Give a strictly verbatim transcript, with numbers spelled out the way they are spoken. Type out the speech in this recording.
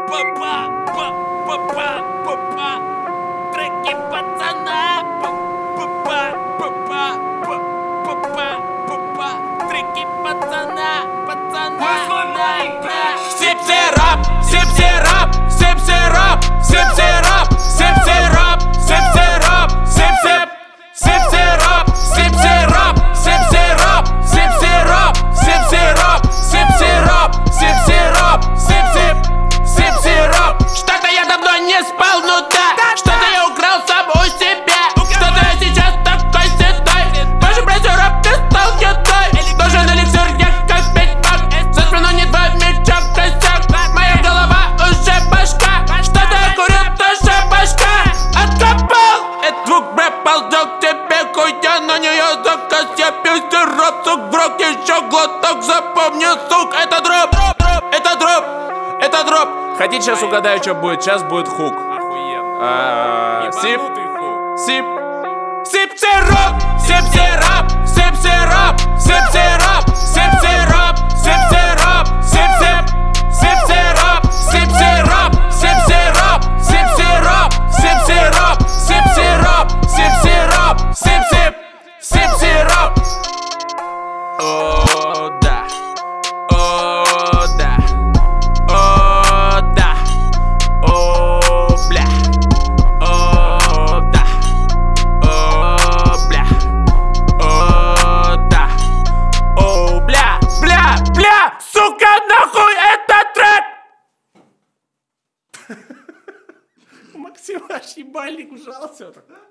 Треки пацана. Треки пацана, пацана. Сип сироп, сип сироп, сип сироп, сип сироп, сип сироп, сип сироп, сип сип, сип сироп, сип сироп, сип сироп, сип сироп, сип сироп, сип сироп, сип сироп, сип сип, сип сироп. Что-то я давно не спал, ну да, что-то я украл сам у себя, что-то я сейчас такой седой, тоже брать сироп, ты стал едой, должен эликсир, я как ведьмак, за спиной не два меча, косяк, моя голова уже башка, что-то я курил, тоже башка, откопал, этот звук рэп ползет к тебе, хуя на нее заказ, я пью сироп, сук, в рот еще глоток, запомни, сук, это дроп, это дроп, это дроп. Хотите, сейчас угадаю, что будет? Сейчас будет хук. Охуенно. Сип, сип, сип сироп, сип сироп, сип сироп, сип сироп, сип сироп, сип сироп, сип сип, сип сироп, сип сироп, сип сироп, сип сироп, сип сироп, сип сироп, сип сироп, сип сип, сип сироп. О, да, о, да. О, да, о, бля, о, да, о, бля, о, да, о, бля, бля, бля, сука, нахуй этот трек! Максим аж ебальник ужался.